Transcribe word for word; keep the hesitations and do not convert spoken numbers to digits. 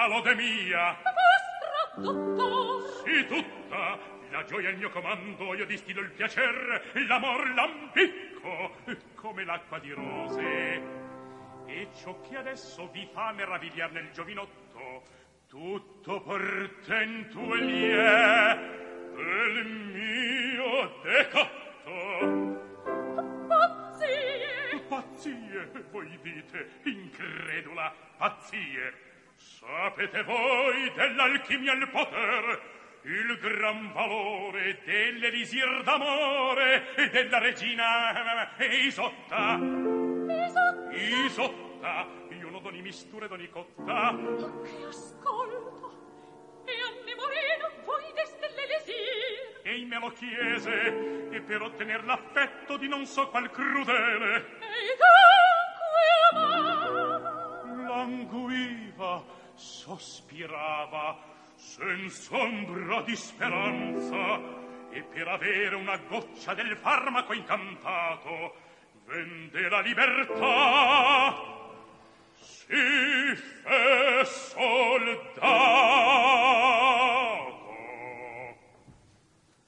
tutta lode mia. Vostra, dottor. Sì, tutta. La gioia è il mio comando, io distillo il piacer, l'amor l'ampicco, come l'acqua di rose. E ciò che adesso vi fa meravigliar nel giovinotto, tutto portento e liè del mio decotto. Pazzie! Pazzie, voi dite, incredula, pazzie. Sapete voi dell'alchimia il poter, il gran valore dell'elisir d'amore e della regina Isotta. Isotta? Isotta, io non doni misture d'ogni cotta. Oh, che ascolto! E a Nemorino voi deste l'elisir? Ei me lo chiese, e per ottener l'affetto di non so qual crudele. Ei dunque amava? Languiva, sospirava, senza ombra di speranza, e per avere una goccia del farmaco incantato vende la libertà. Sì,